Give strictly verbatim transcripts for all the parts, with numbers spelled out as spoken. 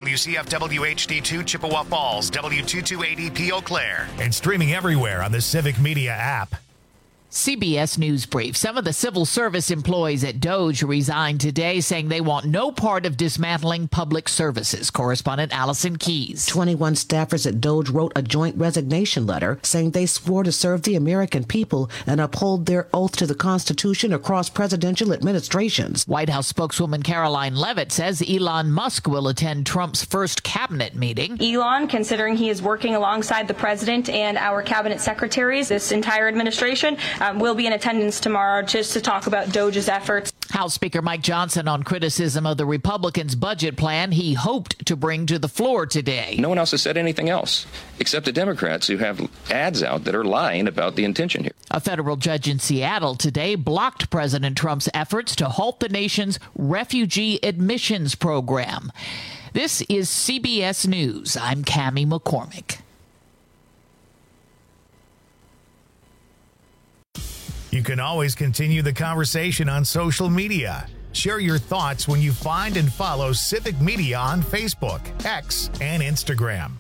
W C F W H D two Chippewa Falls, W two two eight E P Eau Claire, and streaming everywhere on the Civic Media app. C B S News Brief. Some of the civil service employees at Doge resigned today, saying they want no part of dismantling public services. Correspondent Allison Keys. twenty-one staffers at Doge wrote a joint resignation letter saying they swore to serve the American people and uphold their oath to the Constitution across presidential administrations. White House spokeswoman Caroline Leavitt says Elon Musk will attend Trump's first cabinet meeting. Elon, considering he is working alongside the president and our cabinet secretaries, this entire administration, Um, we'll be in attendance tomorrow just to talk about Doge's efforts. House Speaker Mike Johnson on criticism of the Republicans' budget plan he hoped to bring to the floor today. No one else has said anything else except the Democrats who have ads out that are lying about the intention here. A federal judge in Seattle today blocked President Trump's efforts to halt the nation's refugee admissions program. This is C B S News. I'm Cammie McCormick. You can always continue the conversation on social media. Share your thoughts when you find and follow Civic Media on Facebook, X, and Instagram.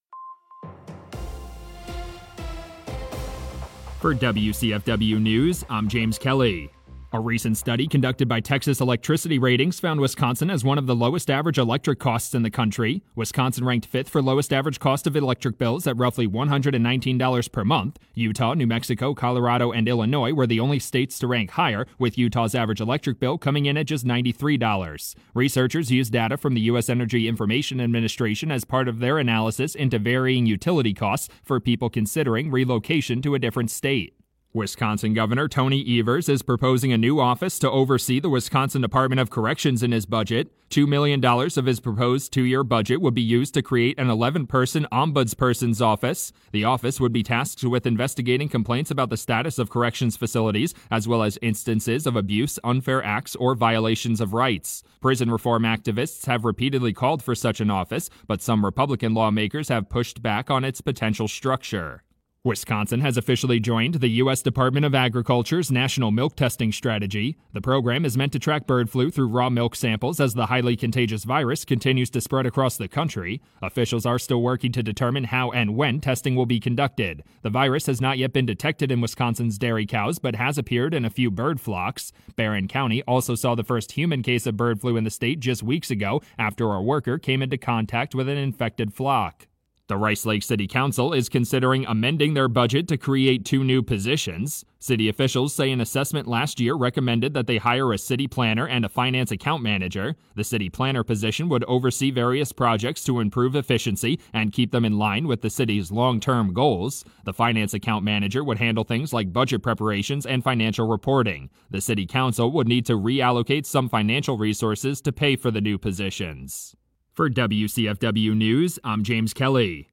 For W C F W News, I'm James Kelly. A recent study conducted by Texas Electricity Ratings found Wisconsin as one of the lowest average electric costs in the country. Wisconsin ranked fifth for lowest average cost of electric bills at roughly one hundred nineteen dollars per month. Utah, New Mexico, Colorado, and Illinois were the only states to rank higher, with Utah's average electric bill coming in at just ninety-three dollars. Researchers used data from the U S Energy Information Administration as part of their analysis into varying utility costs for people considering relocation to a different state. Wisconsin Governor Tony Evers is proposing a new office to oversee the Wisconsin Department of Corrections in his budget. two million dollars of his proposed two-year budget would be used to create an eleven-person ombudsperson's office. The office would be tasked with investigating complaints about the status of corrections facilities, as well as instances of abuse, unfair acts, or violations of rights. Prison reform activists have repeatedly called for such an office, but some Republican lawmakers have pushed back on its potential structure. Wisconsin has officially joined the U S Department of Agriculture's National Milk Testing Strategy. The program is meant to track bird flu through raw milk samples as the highly contagious virus continues to spread across the country. Officials are still working to determine how and when testing will be conducted. The virus has not yet been detected in Wisconsin's dairy cows, but has appeared in a few bird flocks. Barron County also saw the first human case of bird flu in the state just weeks ago after a worker came into contact with an infected flock. The Rice Lake City Council is considering amending their budget to create two new positions. City officials say an assessment last year recommended that they hire a city planner and a finance account manager. The city planner position would oversee various projects to improve efficiency and keep them in line with the city's long-term goals. The finance account manager would handle things like budget preparations and financial reporting. The city council would need to reallocate some financial resources to pay for the new positions. For W C F W News, I'm James Kelly.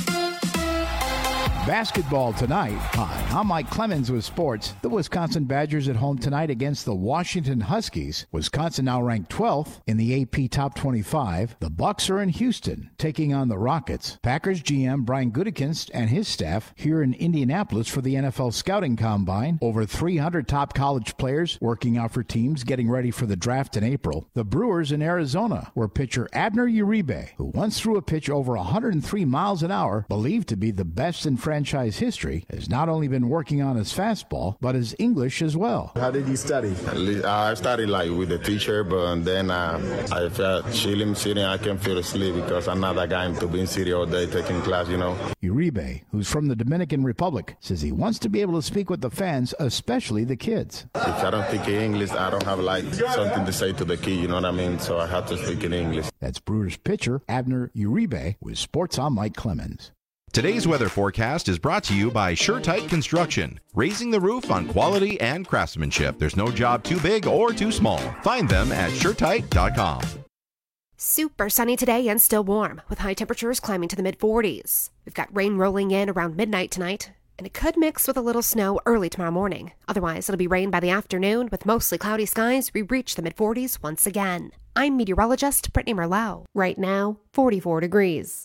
Basketball tonight. Hi, I'm Mike Clemens with sports. The Wisconsin Badgers at home tonight against the Washington Huskies. Wisconsin now ranked twelfth in the A P Top twenty-five. The Bucks are in Houston taking on the Rockets. Packers G M Brian Gutekunst and his staff here in Indianapolis for the N F L Scouting Combine. Over three hundred top college players working out for teams getting ready for the draft in April. The Brewers in Arizona, where pitcher Abner Uribe, who once threw a pitch over one hundred three miles an hour, believed to be the best in franchise history, has not only been working on his fastball, but his English as well. How did you study? I studied like with the teacher, but then uh, I felt chilling, sitting, I can't feel asleep because I'm not that guy to be in city all day taking class, you know. Uribe, who's from the Dominican Republic, says he wants to be able to speak with the fans, especially the kids. If I don't speak English, I don't have like something to say to the kid, you know what I mean? So I have to speak in English. That's Brewers pitcher Abner Uribe with Sports. I'm Mike Clemens. Today's weather forecast is brought to you by SureTight Construction, raising the roof on quality and craftsmanship. There's no job too big or too small. Find them at sure tight dot com. Super sunny today and still warm, with high temperatures climbing to the mid forties. We've got rain rolling in around midnight tonight, and it could mix with a little snow early tomorrow morning. Otherwise, it'll be rain by the afternoon, with mostly cloudy skies. We reach the mid forties once again. I'm meteorologist Brittany Merlot. Right now, forty-four degrees.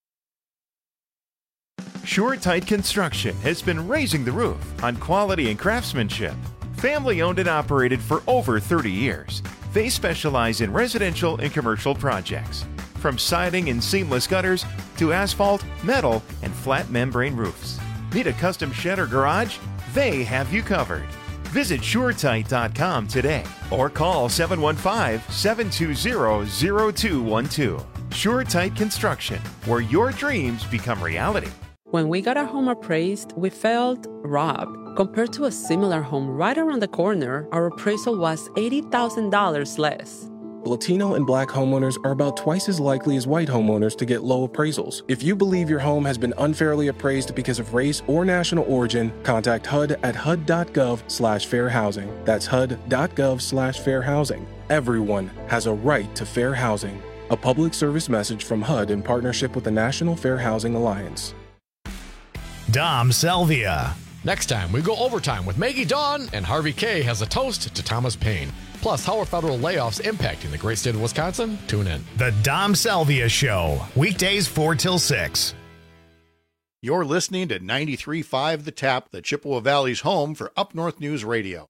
SureTight Construction has been raising the roof on quality and craftsmanship. Family owned and operated for over thirty years. They specialize in residential and commercial projects. From siding and seamless gutters to asphalt, metal, and flat membrane roofs. Need a custom shed or garage? They have you covered. Visit SureTight dot com today or call seven one five, seven two zero, zero two one two. SureTight Construction, where your dreams become reality. When we got our home appraised, we felt robbed. Compared to a similar home right around the corner, our appraisal was eighty thousand dollars less. Latino and Black homeowners are about twice as likely as white homeowners to get low appraisals. If you believe your home has been unfairly appraised because of race or national origin, contact H U D at H U D dot gov slash fair housing. That's H U D dot gov slash fair housing. Everyone has a right to fair housing. A public service message from H U D in partnership with the National Fair Housing Alliance. Dom Salvia. Next time, we go overtime with Maggie Dawn, and Harvey K has a toast to Thomas Paine. Plus, how are federal layoffs impacting the great state of Wisconsin? Tune in. The Dom Salvia Show, weekdays four till six. You're listening to ninety-three point five The Tap, the Chippewa Valley's home for Up North News Radio.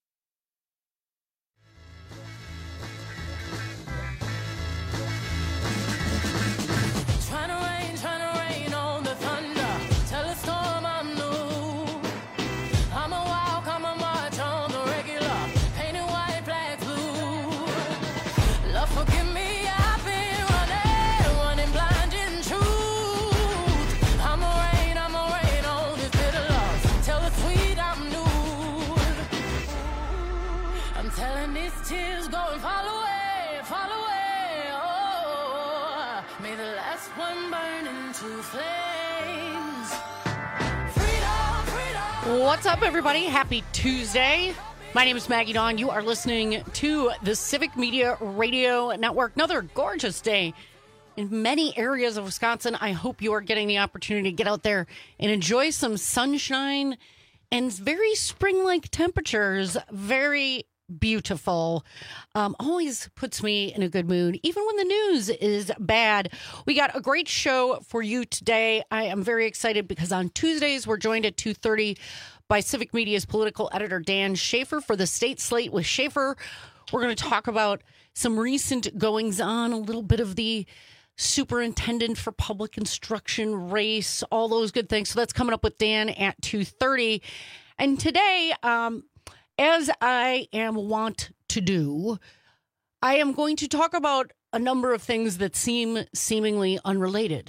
What's up, everybody? Happy Tuesday. My name is Maggie Dawn. You are listening to the Civic Media Radio Network. Another gorgeous day in many areas of Wisconsin. I hope you are getting the opportunity to get out there and enjoy some sunshine and very spring-like temperatures. Very beautiful. Um, always puts me in a good mood, even when the news is bad. We got a great show for you today. I am very excited because on Tuesdays, we're joined at two thirty by Civic Media's political editor, Dan Schaefer, for the State Slate with Schaefer. We're going to talk about some recent goings-on, a little bit of the superintendent for public instruction race, all those good things. So that's coming up with Dan at two thirty. And today, um, as I am wont to do, I am going to talk about a number of things that seem seemingly unrelated.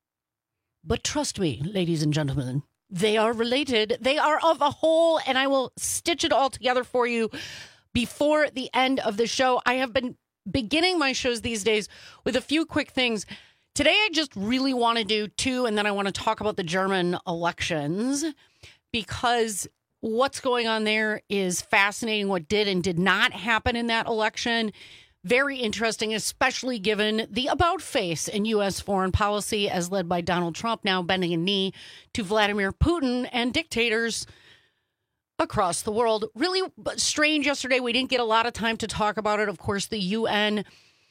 But trust me, ladies and gentlemen, they are related. They are of a whole, and I will stitch it all together for you before the end of the show. I have been beginning my shows these days with a few quick things. Today, I just really want to do two, and then I want to talk about the German elections, because what's going on there is fascinating. What did and did not happen in that election. Very interesting, especially given the about face in U S foreign policy as led by Donald Trump, now bending a knee to Vladimir Putin and dictators across the world. Really strange yesterday. We didn't get a lot of time to talk about it. Of course, the U N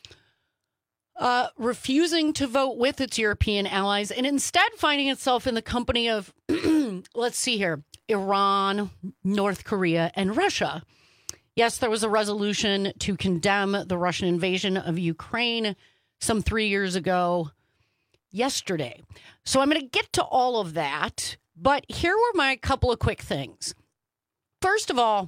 uh, refusing to vote with its European allies and instead finding itself in the company of, let's see here, Iran, North Korea, and Russia. Yes, there was a resolution to condemn the Russian invasion of Ukraine some three years ago yesterday. So I'm going to get to all of that, but here were my couple of quick things. First of all,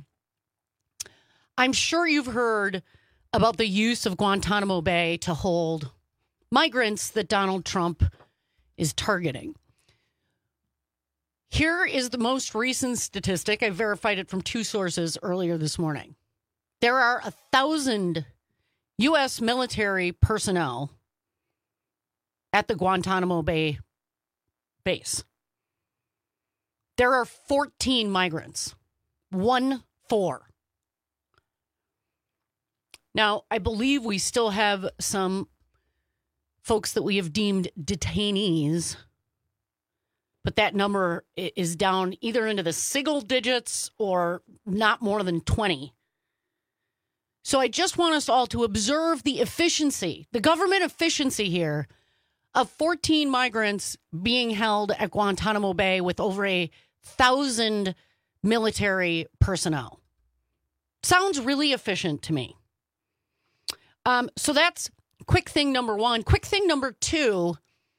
I'm sure you've heard about the use of Guantanamo Bay to hold migrants that Donald Trump is targeting. Here is the most recent statistic. I verified it from two sources earlier this morning. There are a thousand U S military personnel at the Guantanamo Bay base. There are fourteen migrants. One, four. Now, I believe we still have some folks that we have deemed detainees, but that number is down either into the single digits or not more than twenty. So I just want us all to observe the efficiency, the government efficiency here of fourteen migrants being held at Guantanamo Bay with over a thousand military personnel. Sounds really efficient to me. Um, so that's quick thing number one. Quick thing number two,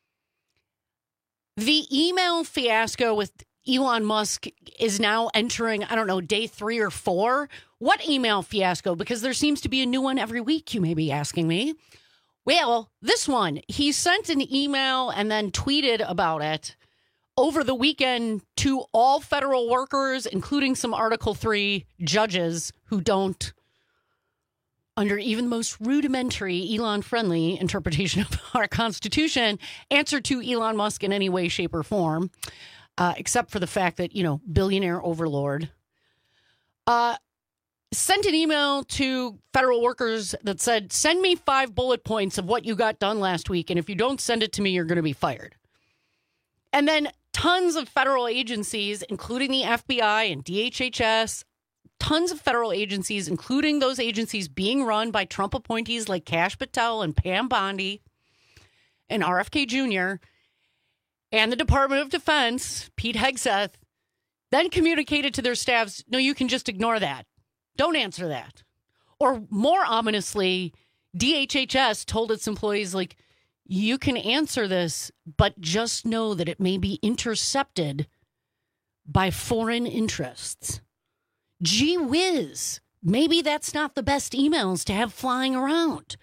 the email fiasco with Elon Musk is now entering, I don't know, day three or four. What email fiasco? Because there seems to be a new one every week, you may be asking me. Well, this one, he sent an email and then tweeted about it over the weekend to all federal workers, including some Article three judges who don't, under even the most rudimentary Elon-friendly interpretation of our Constitution, answer to Elon Musk in any way, shape, or form, uh, except for the fact that, you know, billionaire overlord. Uh, sent an email to federal workers that said, send me five bullet points of what you got done last week, and if you don't send it to me, you're going to be fired. And then tons of federal agencies, including the F B I and D H H S, tons of federal agencies, including those agencies being run by Trump appointees like Kash Patel and Pam Bondi and R F K Junior, and the Department of Defense, Pete Hegseth, then communicated to their staffs, no, you can just ignore that. Don't answer that. Or more ominously, D H H S told its employees, like, you can answer this, but just know that it may be intercepted by foreign interests. Gee whiz, maybe that's not the best emails to have flying around.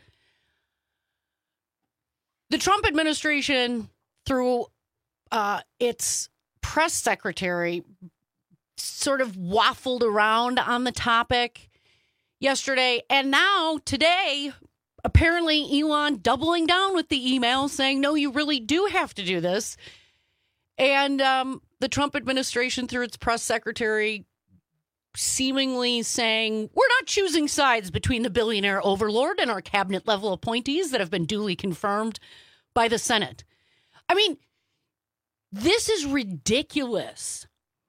The Trump administration, through uh, its press secretary, sort of waffled around on the topic yesterday. And now, today, apparently Elon doubling down with the email saying, no, you really do have to do this. And um, the Trump administration, through its press secretary, seemingly saying, we're not choosing sides between the billionaire overlord and our cabinet level appointees that have been duly confirmed by the Senate. I mean, this is ridiculous.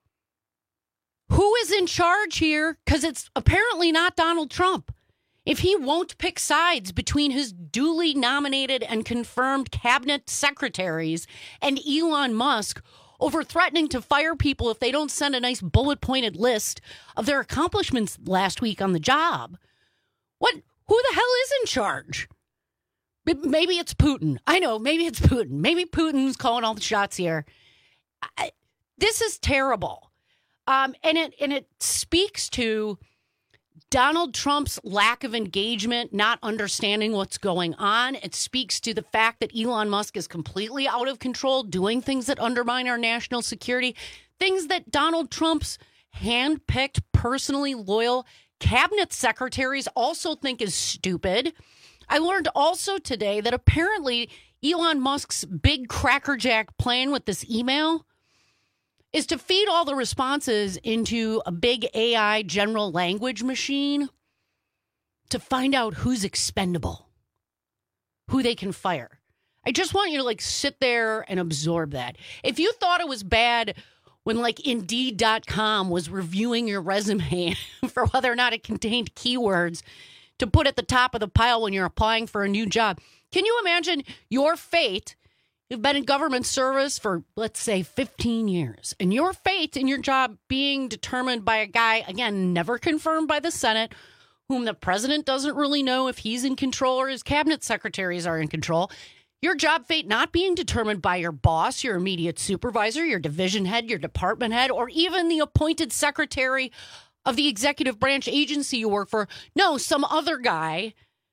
Who is in charge here? Because it's apparently not Donald Trump. If he won't pick sides between his duly nominated and confirmed cabinet secretaries and Elon Musk over threatening to fire people if they don't send a nice bullet-pointed list of their accomplishments last week on the job, what? Who the hell is in charge? Maybe it's Putin. I know, maybe it's Putin. Maybe Putin's calling all the shots here. I, this is terrible. Um, and it and it speaks to Donald Trump's lack of engagement, not understanding what's going on. It speaks to the fact that Elon Musk is completely out of control, doing things that undermine our national security, things that Donald Trump's handpicked, personally loyal cabinet secretaries also think is stupid. I learned also today that apparently Elon Musk's big crackerjack plan with this email is to feed all the responses into a big A I general language machine to find out who's expendable, who they can fire. I just want you to like sit there and absorb that. If you thought it was bad when like Indeed dot com was reviewing your resume for whether or not it contained keywords to put at the top of the pile when you're applying for a new job, can you imagine your fate? You've been in government service for, let's say, fifteen years, and your fate in your job being determined by a guy, again, never confirmed by the Senate, whom the president doesn't really know if he's in control or his cabinet secretaries are in control. Your job fate not being determined by your boss, your immediate supervisor, your division head, your department head, or even the appointed secretary of the executive branch agency you work for. No, some other guy.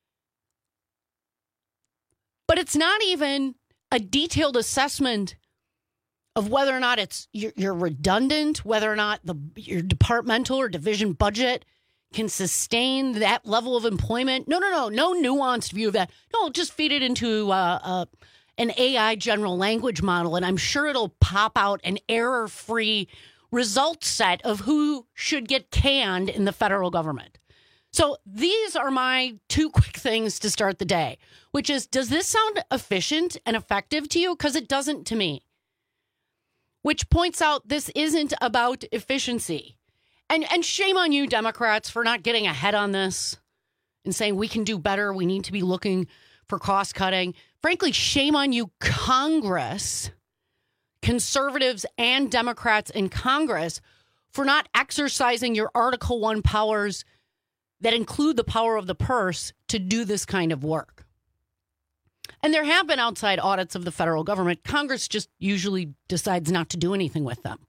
But it's not even a detailed assessment of whether or not it's you're, you're redundant, whether or not the your departmental or division budget can sustain that level of employment. No, no, no, no nuanced view of that. No, just feed it into uh, uh, an A I general language model, and I'm sure it'll pop out an error-free result set of who should get canned in the federal government. So these are my two quick things to start the day, which is, does this sound efficient and effective to you? Because it doesn't to me. Which points out this isn't about efficiency. And and shame on you, Democrats, for not getting ahead on this and saying we can do better. We need to be looking for cost cutting. Frankly, shame on you, Congress, conservatives and Democrats in Congress, for not exercising your Article One powers that include the power of the purse to do this kind of work. And there have been outside audits of the federal government. Congress just usually decides not to do anything with them.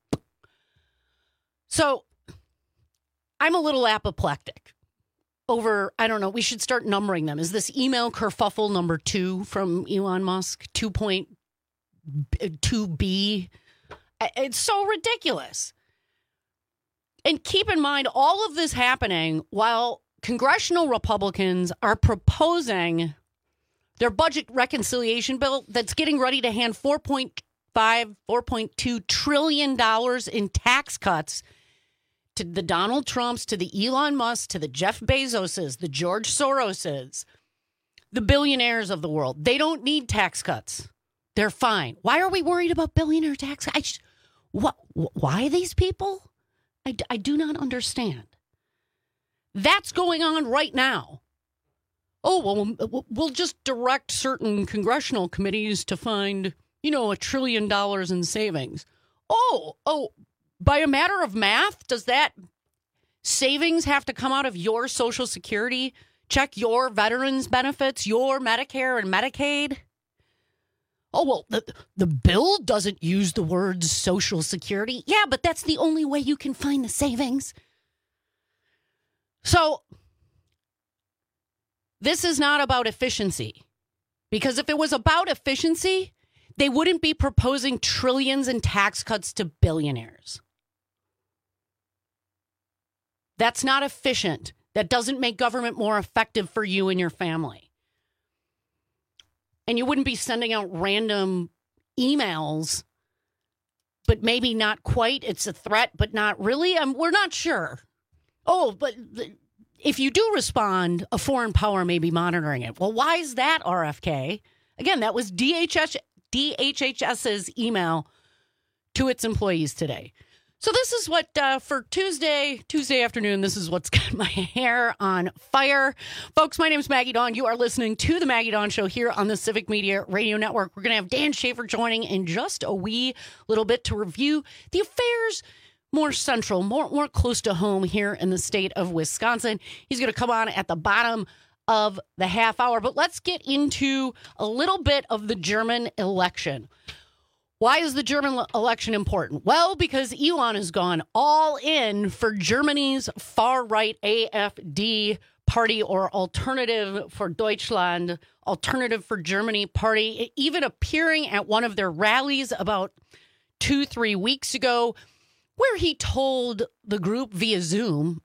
So I'm a little apoplectic over, I don't know, we should start numbering them. Is this email kerfuffle number two from Elon Musk, two point two B? It's so ridiculous. And keep in mind, all of this happening while congressional Republicans are proposing their budget reconciliation bill that's getting ready to hand four point five, four point two trillion dollars in tax cuts to the Donald Trumps, to the Elon Musk, to the Jeff Bezoses, the George Soroses, the billionaires of the world. They don't need tax cuts. They're fine. Why are we worried about billionaire tax? I just, what, why these people? I, I do not understand. That's going on right now. Oh, well, we'll just direct certain congressional committees to find, you know, a trillion dollars in savings. Oh, oh, by a matter of math, does that savings have to come out of your Social Security? Check your veterans benefits, your Medicare and Medicaid? Oh, well, the, the bill doesn't use the words Social Security. Yeah, but that's the only way you can find the savings. So this is not about efficiency, because if it was about efficiency, they wouldn't be proposing trillions in tax cuts to billionaires. That's not efficient. That doesn't make government more effective for you and your family. And you wouldn't be sending out random emails, but maybe not quite. It's a threat, but not really. Um, we're not sure. Oh, but the, if you do respond, a foreign power may be monitoring it. Well, why is that, R F K? Again, that was D H S, D H H S's email to its employees today. So this is what, uh, for Tuesday, Tuesday afternoon, this is what's got my hair on fire. Folks, my name is Maggie Dawn. You are listening to The Maggie Dawn Show here on the Civic Media Radio Network. We're going to have Dan Schaefer joining in just a wee little bit to review the affairs more central, more, more close to home here in the state of Wisconsin. He's going to come on at the bottom of the half hour. But let's get into a little bit of the German election. Why is the German election important? Well, because Elon has gone all in for Germany's far-right A F D party, or Alternative for Deutschland, Alternative for Germany party, even appearing at one of their rallies about two, three weeks ago, where he told the group via Zoom,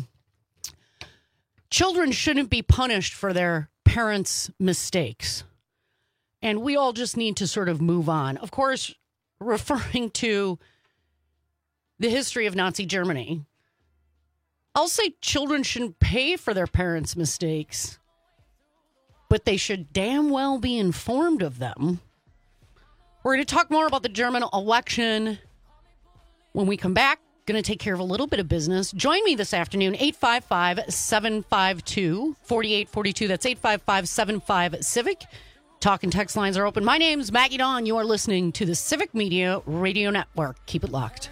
children shouldn't be punished for their parents' mistakes. And we all just need to sort of move on. Of course, referring to the history of Nazi Germany. I'll say children shouldn't pay for their parents' mistakes, but they should damn well be informed of them. We're going to talk more about the German election when we come back. Going to take care of a little bit of business. Join me this afternoon, eight five five, seven five two, four eight four two. That's eight five five, seven five, CIVIC. Talk and text lines are open. My name's Maggie Dawn. You are listening to the Civic Media Radio Network. Keep it locked.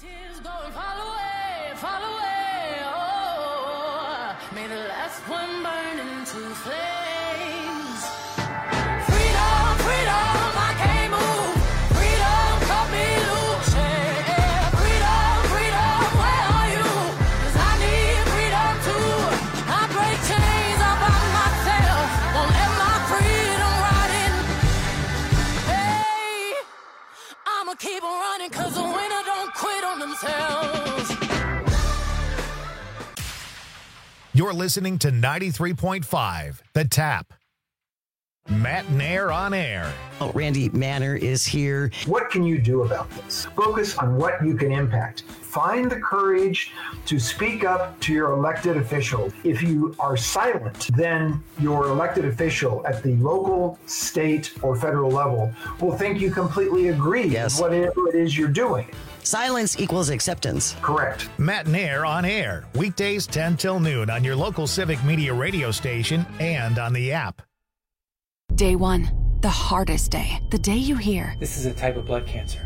Keep running, cause the winner don't quit on themselves. You're listening to ninety-three point five, The Tap. Matt Nair on air. Oh, Randy Manner is here. What can you do about this? Focus on what you can impact. Find the courage to speak up to your elected official. If you are silent, then your elected official at the local, state, or federal level will think you completely agree yes. with whatever it is you're doing. Silence equals acceptance. Correct. Matt Nair on air. Weekdays ten till noon on your local Civic Media radio station and on the app. Day one, the hardest day. The day you hear, this is a type of blood cancer.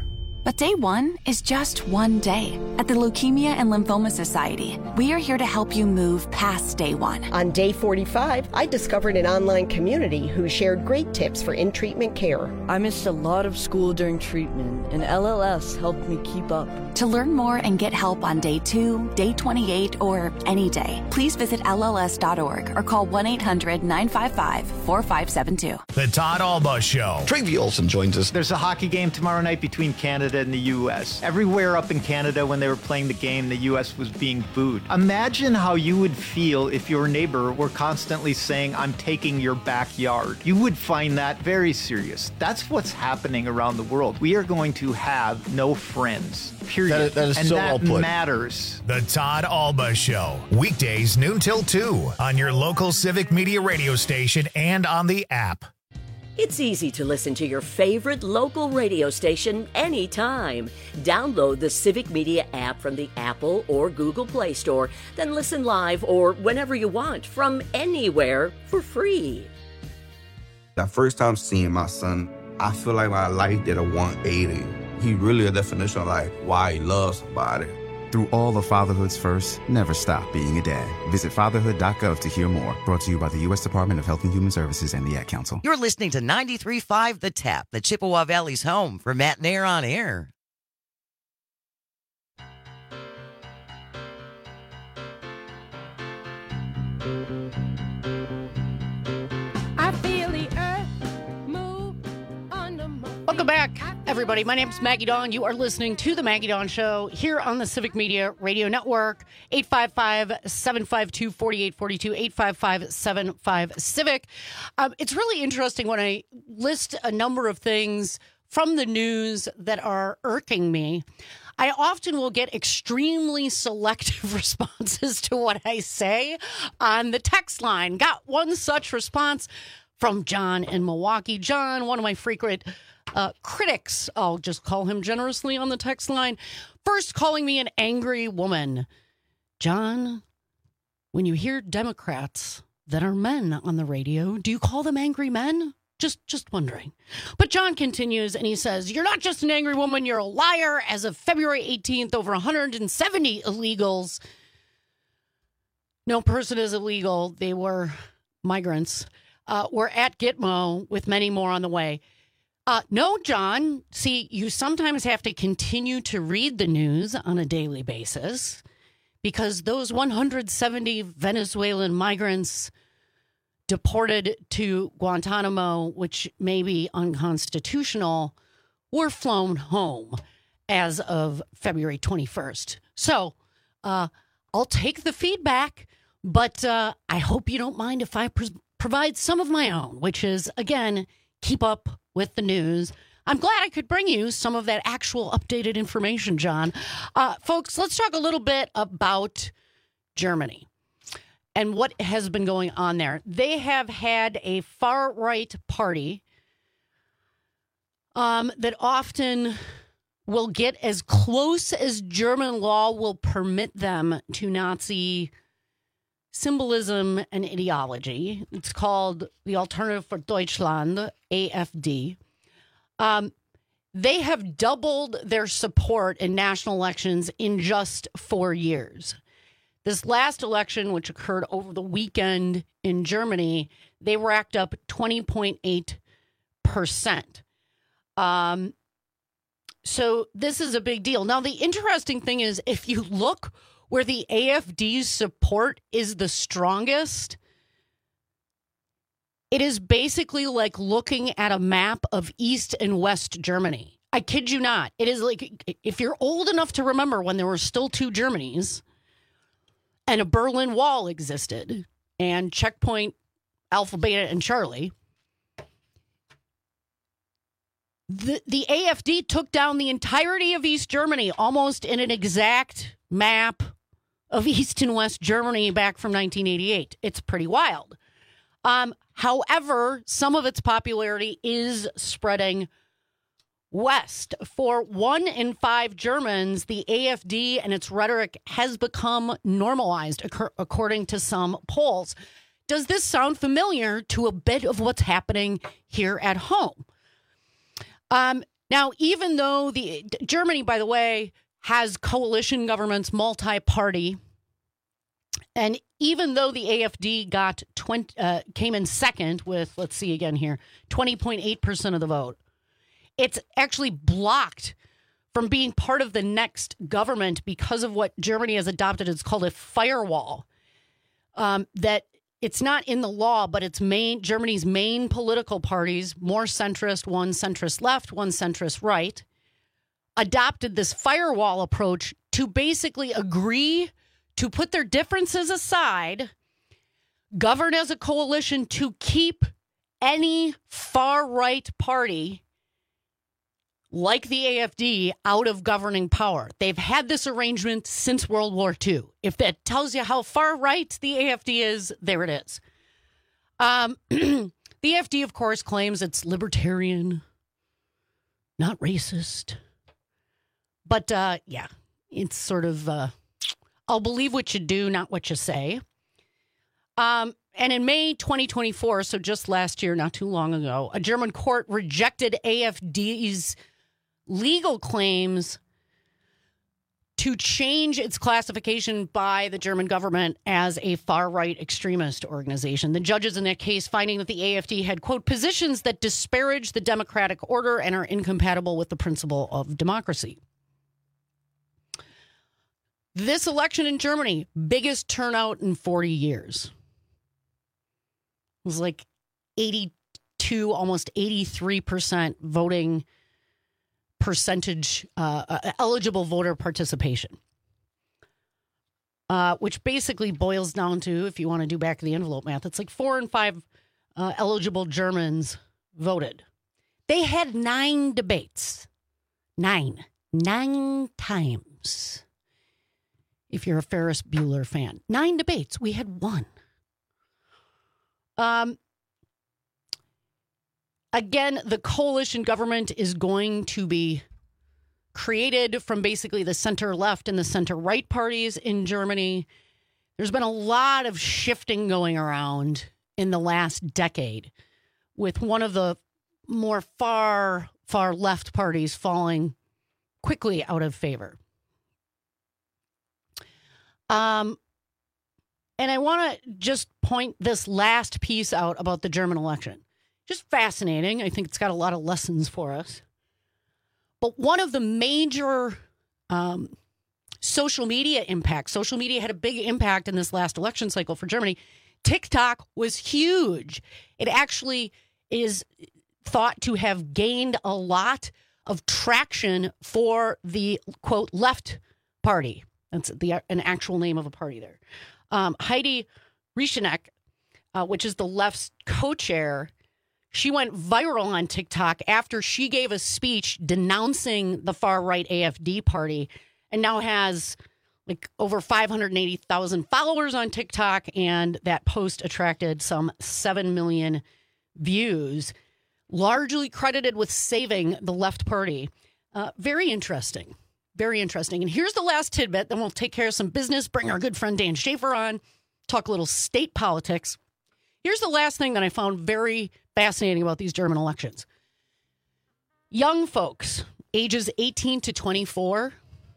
But day one is just one day. At the Leukemia and Lymphoma Society, we are here to help you move past day one. On day forty-five, I discovered an online community who shared great tips for in-treatment care. I missed a lot of school during treatment, and L L S helped me keep up. To learn more and get help on day two, day twenty-eight, or any day, please visit L L S dot org or call one eight hundred nine five five four five seven two. The Todd Alba Show. Travi Olson joins us. There's a hockey game tomorrow night between Canada and the U S. Everywhere up in Canada when they were playing the game, the U S was being booed. Imagine how you would feel if your neighbor were constantly saying, "I'm taking your backyard." You would find that very serious. That's what's happening around the world. We are going to have no friends. Period. That is, that is and so that well put. matters. The Todd Alba Show. Weekdays noon till two on your local Civic Media radio station and on the app. It's easy to listen to your favorite local radio station anytime. Download the Civic Media app from the Apple or Google Play Store, then listen live or whenever you want from anywhere for free. That first time seeing my son, I feel like my life did a one eighty. He really a definition of like why he loves somebody. Through all of fatherhood's first, never stop being a dad. Visit fatherhood dot gov to hear more. Brought to you by the U S Department of Health and Human Services and the Ad Council. You're listening to ninety-three point five The Tap, the Chippewa Valley's home for Matt and Air on Air. I feel the earth move under my Welcome back, everybody. My name is Maggie Dawn. You are listening to The Maggie Dawn Show here on the Civic Media Radio Network. eight five five, seven five two, four eight four two, eight five five, seven five, CIVIC. Um, it's really interesting when I list a number of things from the news that are irking me. I often will get extremely selective responses to what I say on the text line. Got one such response from John in Milwaukee. John, one of my frequent uh, critics, I'll just call him generously on the text line, first calling me an angry woman. John, when you hear Democrats that are men on the radio, do you call them angry men? Just just wondering. But John continues and he says, "You're not just an angry woman, you're a liar. As of February eighteenth, over one hundred seventy illegals. No person is illegal. They were migrants. Uh, we're at Gitmo with many more on the way." Uh, no, John. See, you sometimes have to continue to read the news on a daily basis because those one hundred seventy Venezuelan migrants deported to Guantanamo, which may be unconstitutional, were flown home as of February twenty-first. So uh, I'll take the feedback, but uh, I hope you don't mind if I pr- provide some of my own, which is, again, keep up with the news. I'm glad I could bring you some of that actual updated information, John. Uh, folks, let's talk a little bit about Germany and what has been going on there. They have had a far-right party um, that often will get as close as German law will permit them to Nazi symbolism and ideology. It's called the Alternative for Deutschland, A F D. Um, they have doubled their support in national elections in just four years. This last election, which occurred over the weekend in Germany, they racked up twenty point eight percent. Um, so this is a big deal. Now, the interesting thing is, if you look where the A F D's support is the strongest, it is basically like looking at a map of East and West Germany. I kid you not. It is like, if you're old enough to remember when there were still two Germanys, and a Berlin Wall existed, and checkpoint Alpha, Beta, and Charlie, the, the A F D took down the entirety of East Germany, almost in an exact map of East and West Germany back from nineteen eighty-eight. It's pretty wild. Um, however, some of its popularity is spreading west. For one in five Germans, the A F D and its rhetoric has become normalized, according to some polls. Does this sound familiar to a bit of what's happening here at home? Um, Now, even though the Germany, by the way, has coalition governments, multi-party, and even though the A F D got twenty, uh, came in second with, let's see again here, twenty point eight percent of the vote, it's actually blocked from being part of the next government because of what Germany has adopted. It's called a firewall. Um, that it's not in the law, but it's main Germany's main political parties, more centrist, one centrist left, one centrist right, adopted this firewall approach to basically agree to put their differences aside, govern as a coalition to keep any far-right party like the A F D out of governing power. They've had this arrangement since World War Two. If that tells you how far right the A F D is, there it is. Um, the A F D, of course, claims it's libertarian, not racist. But, uh, yeah, it's sort of, uh, I'll believe what you do, not what you say. Um, and in May twenty twenty-four, so just last year, not too long ago, a German court rejected A F D's legal claims to change its classification by the German government as a far-right extremist organization. The judges in that case finding that the A F D had, quote, positions that disparage the democratic order and are incompatible with the principle of democracy. This election in Germany, biggest turnout in forty years. It was like eighty-two, almost eighty-three percent voting percentage, uh, uh, eligible voter participation, uh, which basically boils down to, if you want to do back of the envelope math, it's like four and five uh, eligible Germans voted. They had nine debates. Nine. Nine times. If you're a Ferris Bueller fan. Nine debates. We had one. Um. Again, the coalition government is going to be created from basically the center-left and the center-right parties in Germany. There's been a lot of shifting going around in the last decade, with one of the more far, far left parties falling quickly out of favor. Um, and I want to just point this last piece out about the German election. Just fascinating. I think it's got a lot of lessons for us. But one of the major um, social media impacts, social media had a big impact in this last election cycle for Germany. TikTok was huge. It actually is thought to have gained a lot of traction for the, quote, left party. That's the an actual name of a party there. Um, Heidi Riescheneck, uh, which is the left's co-chair, she went viral on TikTok after she gave a speech denouncing the far-right A F D party, and now has like over five hundred eighty thousand followers on TikTok, and that post attracted some seven million views, largely credited with saving the left party. Uh, very interesting. Very interesting. And here's the last tidbit, then we'll take care of some business, bring our good friend Dan Schaefer on, talk a little state politics. Here's the last thing that I found very fascinating about these German elections. Young folks, ages eighteen to twenty-four,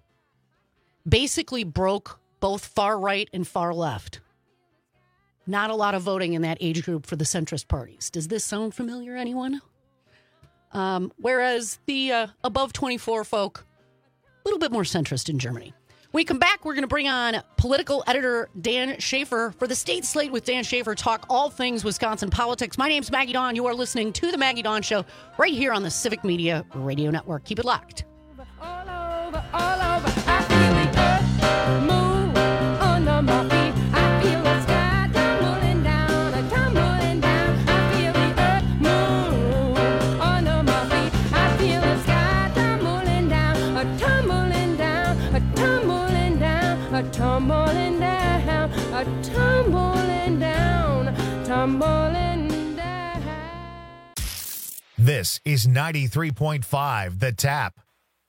basically broke both far right and far left. Not a lot of voting in that age group for the centrist parties. Does this sound familiar, anyone? Um, whereas the uh, above twenty-four folk, a little bit more centrist in Germany. When we come back, we're going to bring on political editor Dan Schaefer for the State Slate with Dan Schaefer, talk all things Wisconsin politics. My name's Maggie Dawn. You are listening to The Maggie Dawn Show right here on the Civic Media Radio Network. Keep it locked. All over, all over, I feel the earth move under my feet. I feel the sky tumbling down, a tumbling down. I feel the earth move under my feet. I feel the sky tumbling down, a tumbling down, a tumbling down, a tumbling down, a tumbling down, tumbling down. This is ninety-three point five The Tap.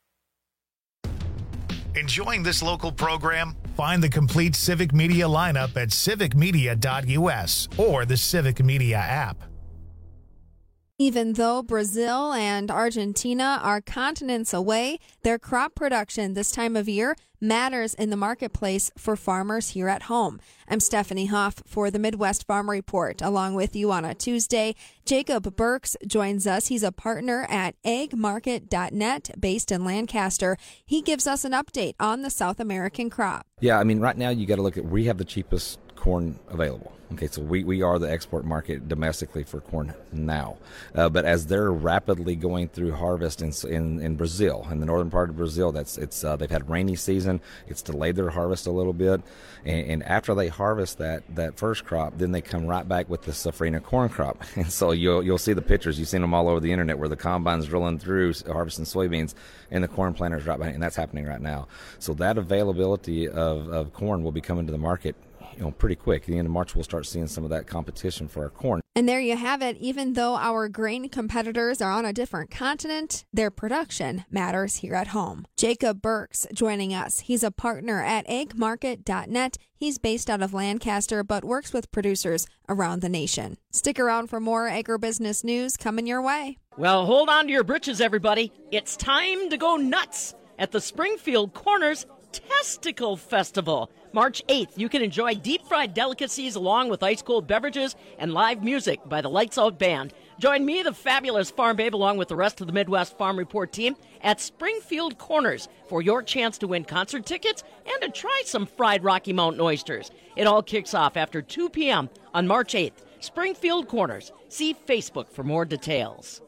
Enjoying this local program? Find the complete Civic Media lineup at civic media dot U S or the Civic Media app. Even though Brazil and Argentina are continents away, their crop production this time of year matters in the marketplace for farmers here at home. I'm Stephanie Hoff for the Midwest Farm Report. Along with you on a Tuesday, Jacob Burks joins us. He's a partner at ag market dot net based in Lancaster. He gives us an update on the South American crop. Yeah, I mean, right now you got to look at, we have the cheapest corn available. Okay, so we, we are the export market domestically for corn now. Uh, but as they're rapidly going through harvest in, in in Brazil, in the northern part of Brazil, that's it's uh, they've had rainy season. It's delayed their harvest a little bit. And, and after they harvest that, that first crop, then they come right back with the safrinha corn crop. And so you'll you'll see the pictures. You've seen them all over the internet where the combine's drilling through, harvesting soybeans, and the corn planters right behind. And that's happening right now. So that availability of, of corn will be coming to the market, you know, pretty quick. At the end of March, we'll start seeing some of that competition for our corn. And there you have it. Even though our grain competitors are on a different continent, their production matters here at home. Jacob Burks joining us. He's a partner at ag market dot net. He's based out of Lancaster, but works with producers around the nation. Stick around for more agribusiness news coming your way. Well, hold on to your britches, everybody. It's time to go nuts at the Springfield Corners Testicle Festival. March eighth, you can enjoy deep-fried delicacies along with ice-cold beverages and live music by the Lights Out Band. Join me, the fabulous Farm Babe, along with the rest of the Midwest Farm Report team at Springfield Corners for your chance to win concert tickets and to try some fried Rocky Mountain oysters. It all kicks off after two p.m. on March eighth. Springfield Corners. See Facebook for more details.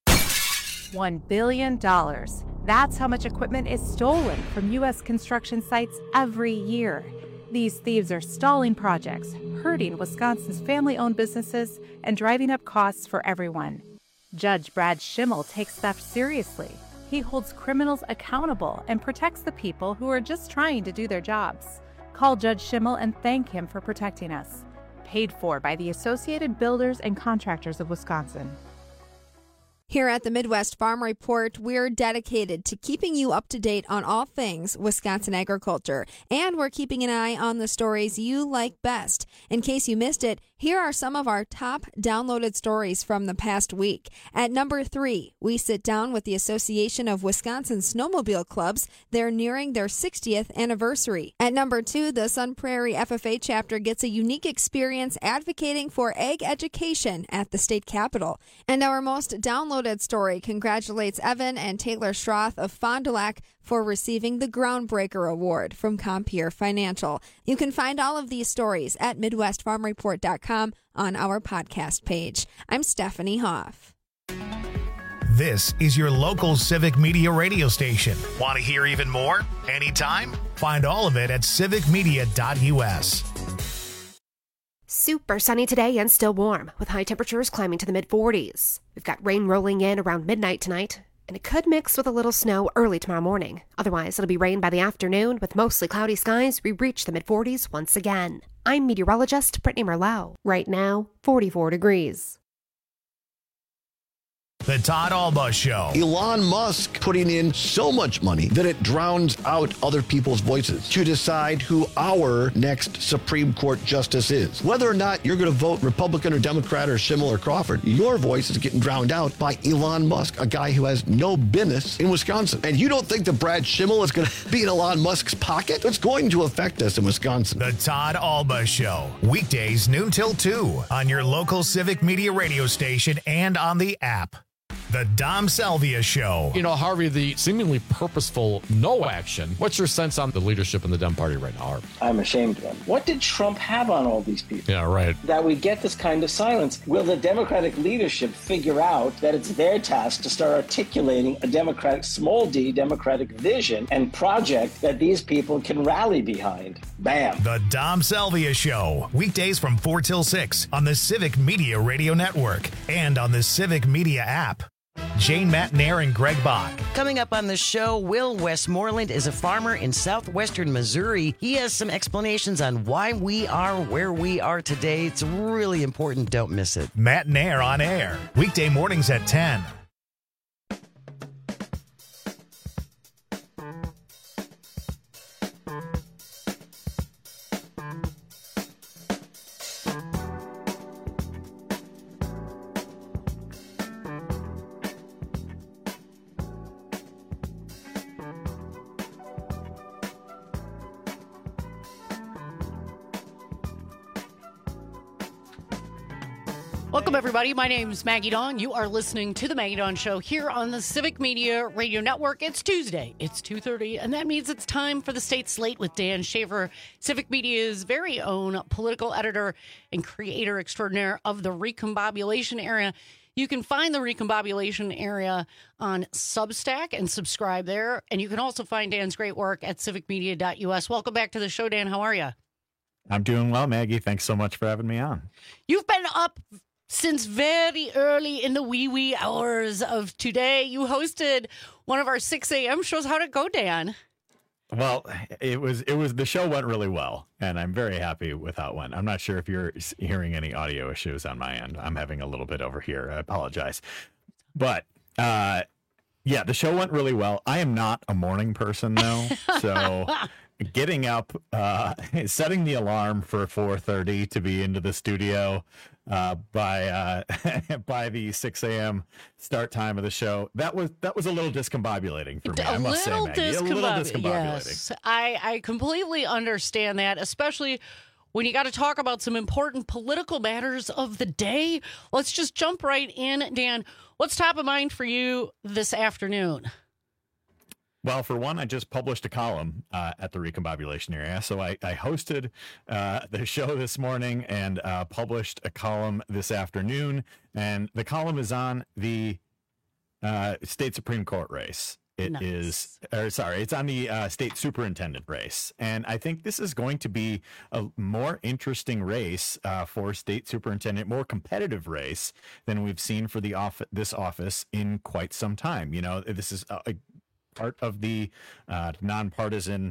One billion dollars. That's how much equipment is stolen from U S construction sites every year. These thieves are stalling projects, hurting Wisconsin's family-owned businesses, and driving up costs for everyone. Judge Brad Schimmel takes theft seriously. He holds criminals accountable and protects the people who are just trying to do their jobs. Call Judge Schimmel and thank him for protecting us. Paid for by the Associated Builders and Contractors of Wisconsin. Here at the Midwest Farm Report, we're dedicated to keeping you up to date on all things Wisconsin agriculture, and we're keeping an eye on the stories you like best. In case you missed it, here are some of our top downloaded stories from the past week. At number three, we sit down with the Association of Wisconsin Snowmobile Clubs. They're nearing their sixtieth anniversary. At number two, the Sun Prairie F F A chapter gets a unique experience advocating for ag education at the state capitol. And our most downloaded story congratulates Evan and Taylor Schroth of Fond du Lac for receiving the Groundbreaker Award from Compeer Financial. You can find all of these stories at midwest farm report dot com on our podcast page. I'm Stephanie Hoff. This is your local civic media radio station. Want to hear even more? Anytime? Find all of it at civic media dot u s. Super sunny today and still warm, with high temperatures climbing to the mid forties. We've got rain rolling in around midnight tonight, and it could mix with a little snow early tomorrow morning. Otherwise, it'll be rain by the afternoon, with mostly cloudy skies. We reach the mid forties once again. I'm meteorologist Brittany Merlot. Right now, forty-four degrees. The Todd Alba Show. Elon Musk putting in so much money that it drowns out other people's voices to decide who our next Supreme Court justice is. Whether or not you're going to vote Republican or Democrat or Schimmel or Crawford, your voice is getting drowned out by Elon Musk, a guy who has no business in Wisconsin. And you don't think that Brad Schimmel is going to be in Elon Musk's pocket? It's going to affect us in Wisconsin. The Todd Alba Show. Weekdays noon till two on your local civic media radio station and on the app. The Dom Salvia Show. You know, Harvey, the seemingly purposeful no action. What's your sense on the leadership in the Dem Party right now, Harvey? I'm ashamed of them. What did Trump have on all these people? Yeah, right. That we get this kind of silence. Will the Democratic leadership figure out that it's their task to start articulating a Democratic, small d, Democratic vision and project that these people can rally behind? Bam. The Dom Salvia Show. Weekdays from four till six on the Civic Media Radio Network and on the Civic Media app. Jane Matnair and Greg Bach. Coming up on the show, Will Westmoreland is a farmer in southwestern Missouri. He has some explanations on why we are where we are today. It's really important. Don't miss it. Matnair on air. Weekday mornings at ten. Welcome, everybody. My name's Maggie Dawn. You are listening to The Maggie Dawn Show here on the Civic Media Radio Network. It's Tuesday. It's two thirty, and that means it's time for the State Slate with Dan Shaver, Civic Media's very own political editor and creator extraordinaire of the Recombobulation Area. You can find the Recombobulation Area on Substack and subscribe there. And you can also find Dan's great work at civic media dot u s. Welcome back to the show, Dan. How are you? I'm doing well, Maggie. Thanks so much for having me on. You've been up since very early in the wee wee hours of today. You hosted one of our six a.m. shows. How'd it go, Dan? Well, it was it was the show went really well, and I'm very happy with how it went. I'm not sure if you're hearing any audio issues on my end. I'm having a little bit over here. I apologize. But uh, yeah, the show went really well. I am not a morning person, though. So getting up, uh, setting the alarm for four thirty to be into the studio uh, by uh, by the six a.m. start time of the show, that was that was a little discombobulating for me. A I must say, little Maggie. A little discombobulating. discombobulating. Yes, I, I completely understand that, especially when you got to talk about some important political matters of the day. Let's just jump right in, Dan. What's top of mind for you this afternoon? Well, for one, I just published a column uh, at the Recombobulation Area. So I, I hosted uh, the show this morning and uh, published a column this afternoon. And the column is on the uh, state Supreme Court race. It nice. is, or sorry, it's on the uh, state superintendent race. And I think this is going to be a more interesting race uh, for state superintendent, more competitive race than we've seen for the off- this office in quite some time. You know, this is a, a part of the uh, nonpartisan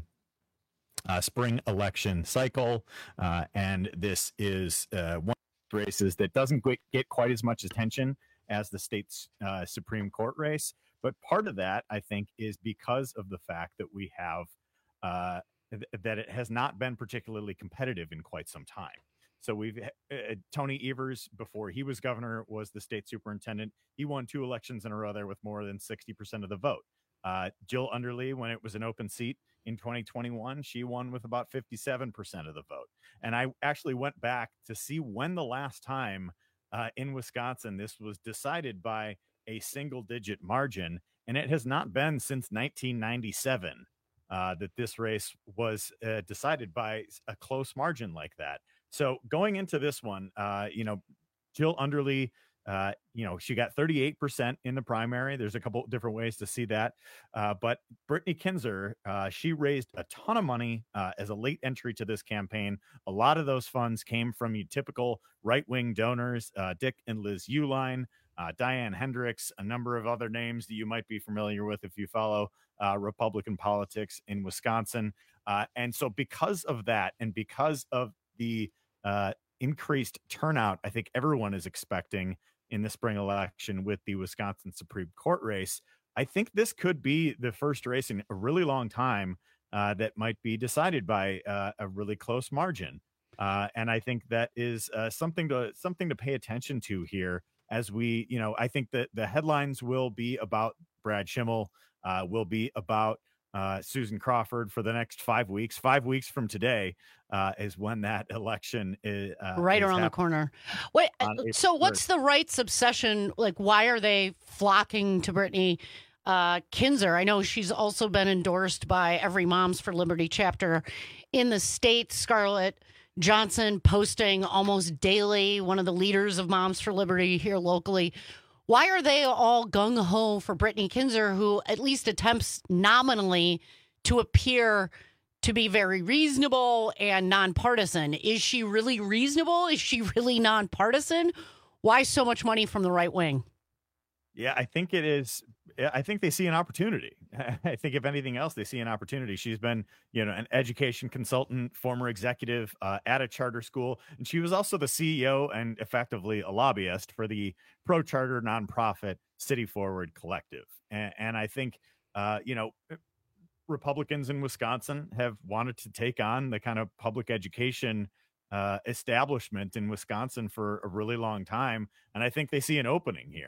uh, spring election cycle. Uh, and this is uh, one of the races that doesn't get quite as much attention as the state's uh, Supreme Court race. But part of that, I think, is because of the fact that we have uh, th- that it has not been particularly competitive in quite some time. So we've uh, Tony Evers, before he was governor, was the state superintendent. He won two elections in a row there with more than sixty percent of the vote. Uh, Jill Underly, when it was an open seat in twenty twenty-one, she won with about fifty-seven percent of the vote. And I actually went back to see when the last time uh, in Wisconsin this was decided by a single digit margin. And it has not been since nineteen ninety-seven uh, that this race was uh, decided by a close margin like that. So going into this one, uh, you know, Jill Underly, Uh, you know, she got thirty-eight percent in the primary. There's a couple different ways to see that. Uh, but Brittany Kinzer, uh, she raised a ton of money uh, as a late entry to this campaign. A lot of those funds came from your typical right-wing donors, uh, Dick and Liz Uline, uh, Diane Hendricks, a number of other names that you might be familiar with if you follow uh, Republican politics in Wisconsin. Uh, and so because of that, and because of the uh, increased turnout, I think everyone is expecting in the spring election with the Wisconsin Supreme Court race, I think this could be the first race in a really long time uh, that might be decided by uh, a really close margin. Uh, and I think that is uh, something to something to pay attention to here as we, you know, I think that the headlines will be about Brad Schimmel, uh, will be about Uh, Susan Crawford for the next five weeks. Five weeks from today uh, is when that election is uh, right is around the corner. Wait, so what's the right's obsession? Like, why are they flocking to Brittany uh, Kinzer? I know she's also been endorsed by every Moms for Liberty chapter in the state. Scarlett Johnson posting almost daily, one of the leaders of Moms for Liberty here locally. Why are they all gung-ho for Brittany Kinzer, who at least attempts nominally to appear to be very reasonable and nonpartisan? Is she really reasonable? Is she really nonpartisan? Why so much money from the right wing? Yeah, I think it is. I think they see an opportunity. I think if anything else, they see an opportunity. She's been, you know, an education consultant, former executive uh, at a charter school, and she was also the C E O and effectively a lobbyist for the pro-charter nonprofit City Forward Collective. And, and I think, uh, you know, Republicans in Wisconsin have wanted to take on the kind of public education uh, establishment in Wisconsin for a really long time, and I think they see an opening here.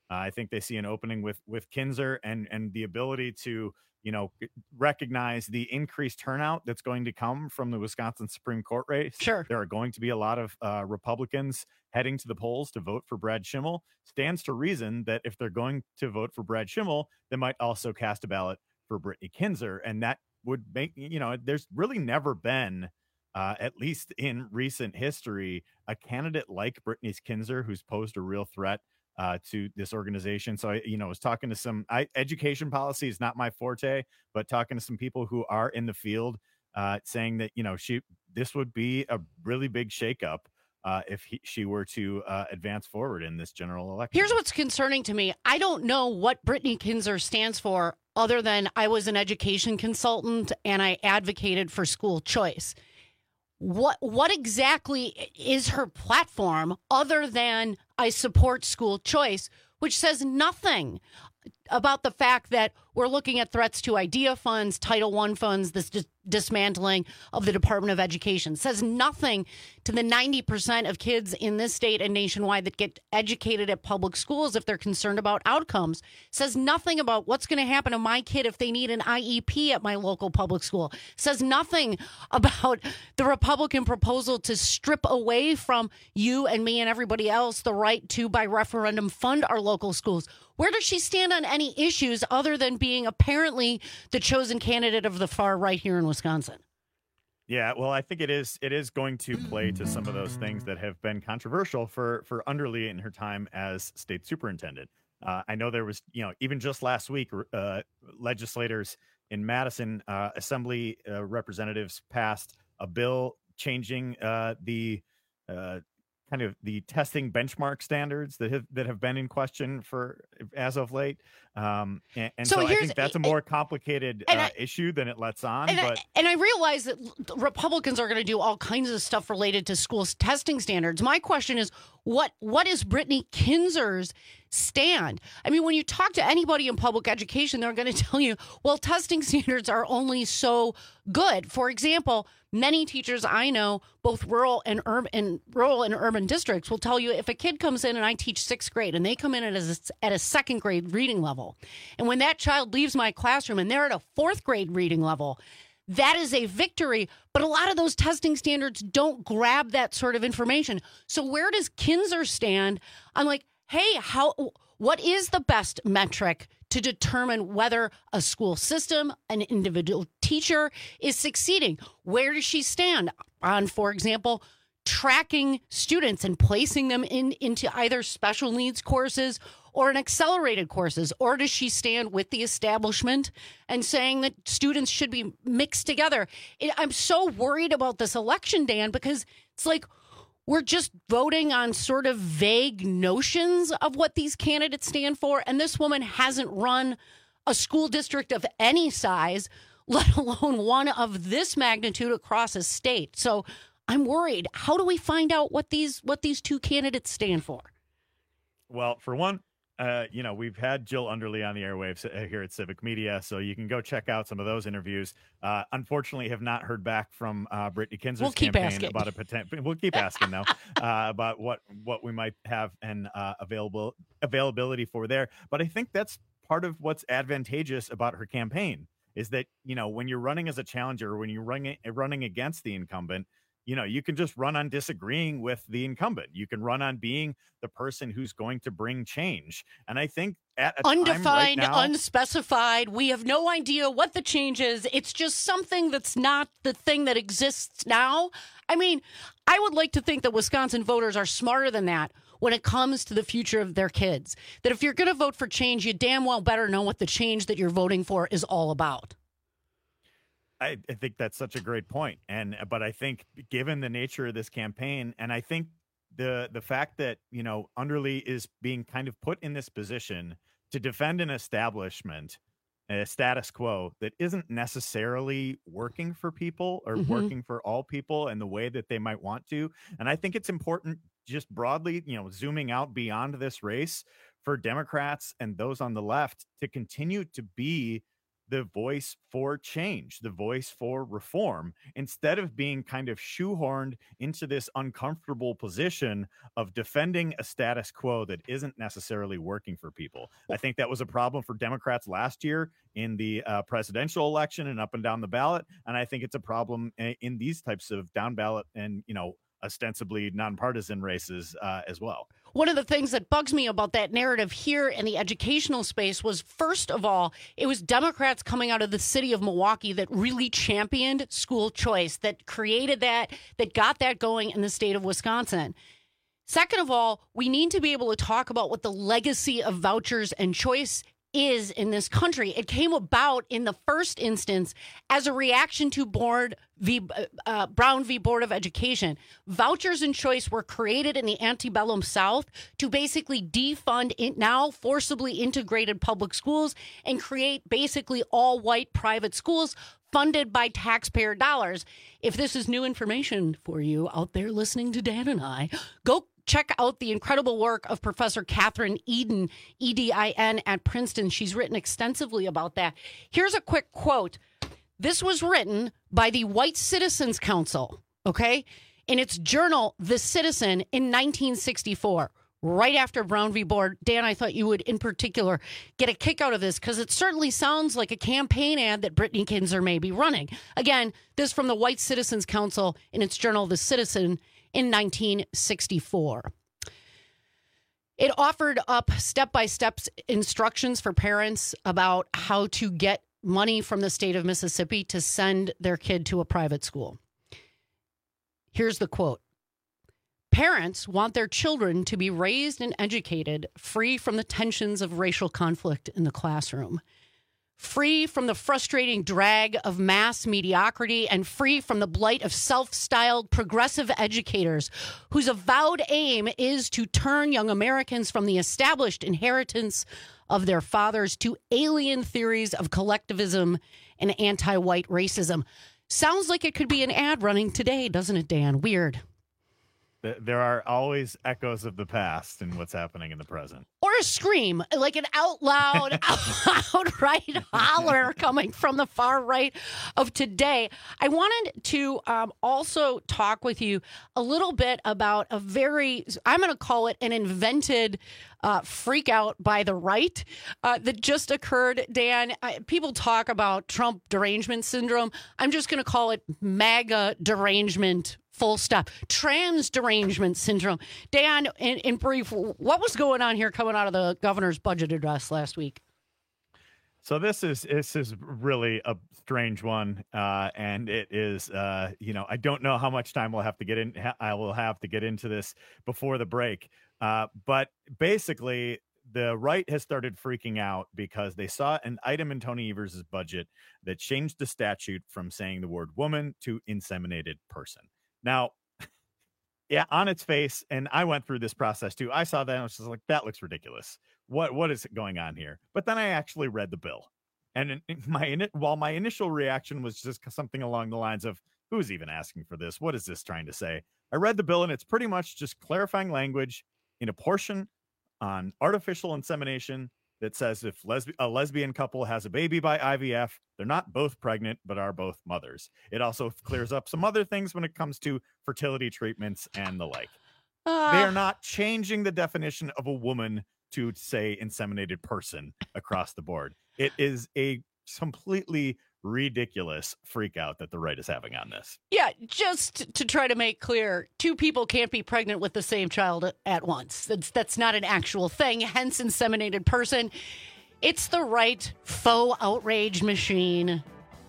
Uh, I think they see an opening with with Kinzer and and the ability to, you know, recognize the increased turnout that's going to come from the Wisconsin Supreme Court race. Sure. There are going to be a lot of uh, Republicans heading to the polls to vote for Brad Schimmel. Stands to reason that if they're going to vote for Brad Schimmel, they might also cast a ballot for Brittany Kinzer. And that would make, you know, there's really never been, uh, at least in recent history, a candidate like Brittany Kinzer who's posed a real threat Uh, to this organization. So I, you know, was talking to some I, education policy is not my forte, but talking to some people who are in the field, uh, saying that, you know, she this would be a really big shakeup uh, if he, she were to uh, advance forward in this general election. Here's what's concerning to me. I don't know what Brittany Kinzer stands for other than I was an education consultant and I advocated for school choice. What what exactly is her platform other than I support school choice, which says nothing about the fact that we're looking at threats to IDEA funds, Title One funds, this dis- dismantling of the Department of Education. Says nothing to the ninety percent of kids in this state and nationwide that get educated at public schools if they're concerned about outcomes. Says nothing about what's going to happen to my kid if they need an I E P at my local public school. Says nothing about the Republican proposal to strip away from you and me and everybody else the right to, by referendum, fund our local schools. Where does she stand on any issues other than being apparently the chosen candidate of the far right here in Wisconsin? Yeah, well, I think it is it is going to play to some of those things that have been controversial for for Underly in her time as state superintendent. Uh, I know there was, you know, even just last week, uh, legislators in Madison, uh, Assembly uh, representatives passed a bill changing uh, the uh, kind of the testing benchmark standards that have that have been in question for as of late. Um, and and so, So I here's- think that's a more complicated and uh, I- issue than it lets on. And, but I, and I realize that l- Republicans are going to do all kinds of stuff related to school testing standards. My question is, what what is Brittany Kinzer's stand? I mean, when you talk to anybody in public education, they're going to tell you, well, testing standards are only so good. For example, many teachers I know, both rural and urban, and rural and urban districts, will tell you if a kid comes in and I teach sixth grade and they come in at a, at a second grade reading level, and when that child leaves my classroom and they're at a fourth grade reading level, that is a victory. But a lot of those testing standards don't grab that sort of information. So where does Kinzer stand? I'm like, hey, how? What is the best metric to determine whether a school system, an individual teacher is succeeding? Where does she stand on, for example, tracking students and placing them in into either special needs courses or in accelerated courses? Or does she stand with the establishment and saying that students should be mixed together? It, I'm so worried about this election, Dan, because it's like we're just voting on sort of vague notions of what these candidates stand for. And this woman hasn't run a school district of any size, let alone one of this magnitude across a state. So I'm worried. How do we find out what these what these two candidates stand for? Well, for one, uh, you know, we've had Jill Underly on the airwaves uh, here at Civic Media, so you can go check out some of those interviews. Uh, unfortunately, have not heard back from uh, Brittany Kinzer's We'll keep campaign asking. about a potential. We'll keep asking though uh, about what what we might have and uh, available availability for there. But I think that's part of what's advantageous about her campaign is that, you know, when you're running as a challenger, when you're running running against the incumbent, you know, you can just run on disagreeing with the incumbent. You can run on being the person who's going to bring change. And I think at a Undefined, time right now, unspecified. We have no idea what the change is. It's just something that's not the thing that exists now. I mean, I would like to think that Wisconsin voters are smarter than that when it comes to the future of their kids. That if you're going to vote for change, you damn well better know what the change that you're voting for is all about. I, I think that's such a great point. And but I think given the nature of this campaign, and I think the the fact that, you know, Underly is being kind of put in this position to defend an establishment, a status quo that isn't necessarily working for people or Mhm. working for all people in the way that they might want to. And I think it's important just broadly, you know, zooming out beyond this race for Democrats and those on the left to continue to be the voice for change, the voice for reform, instead of being kind of shoehorned into this uncomfortable position of defending a status quo that isn't necessarily working for people. I think that was a problem for Democrats last year in the uh, presidential election and up and down the ballot. And I think it's a problem in, in these types of down ballot and, you know, ostensibly nonpartisan races uh, as well. One of the things that bugs me about that narrative here in the educational space was, first of all, it was Democrats coming out of the city of Milwaukee that really championed school choice, that created that, that got that going in the state of Wisconsin. Second of all, we need to be able to talk about what the legacy of vouchers and choice is in this country. It came about in the first instance as a reaction to board v, uh, Brown v. Board of Education. Vouchers and choice were created in the antebellum South to basically defund in, now forcibly integrated public schools and create basically all white private schools funded by taxpayer dollars. If this is new information for you out there listening to Dan and I, go check out the incredible work of Professor Catherine Eden, E D I N, at Princeton. She's written extensively about that. Here's a quick quote. This was written by the White Citizens Council, okay, in its journal, The Citizen, in nineteen sixty-four, right after Brown v. Board. Dan, I thought you would, in particular, get a kick out of this because it certainly sounds like a campaign ad that Brittany Kinzer may be running. Again, this from the White Citizens Council in its journal, The Citizen, in nineteen sixty-four. It offered up step-by-step instructions for parents about how to get money from the state of Mississippi to send their kid to a private school. Here's the quote. Parents want their children to be raised and educated free from the tensions of racial conflict in the classroom, free from the frustrating drag of mass mediocrity, and free from the blight of self-styled progressive educators whose avowed aim is to turn young Americans from the established inheritance of their fathers to alien theories of collectivism and anti-white racism. Sounds like it could be an ad running today, doesn't it, Dan? Weird. There are always echoes of the past in what's happening in the present. Or a scream, like an out loud, outright holler coming from the far right of today. I wanted to um, also talk with you a little bit about a very, I'm going to call it an invented uh, freak out by the right uh, that just occurred, Dan. I, people talk about Trump derangement syndrome. I'm just going to call it MAGA derangement. Full stop. Trans derangement syndrome. Dan, in, in brief, what was going on here coming out of the governor's budget address last week? So this is this is really a strange one, uh, and it is, uh, you know, I don't know how much time we'll have to get in. I will have to get into this before the break, uh, but basically, the right has started freaking out because they saw an item in Tony Evers' budget that changed the statute from saying the word woman to inseminated person. Now, yeah, on its face, and I went through this process too. I saw that and I was just like, that looks ridiculous. What what is going on here? But then I actually read the bill. And in, in my while my initial reaction was just something along the lines of, who's even asking for this? What is this trying to say? I read the bill and it's pretty much just clarifying language in a portion on artificial insemination that says if lesb- a lesbian couple has a baby by I V F, they're not both pregnant, but are both mothers. It also clears up some other things when it comes to fertility treatments and the like. Uh, they are not changing the definition of a woman to, say, inseminated person across the board. It is a completely ridiculous freak out that the right is having on this. Yeah, just to try to make clear, two people can't be pregnant with the same child at once. That's that's not an actual thing, hence inseminated person. It's the right faux outrage machine.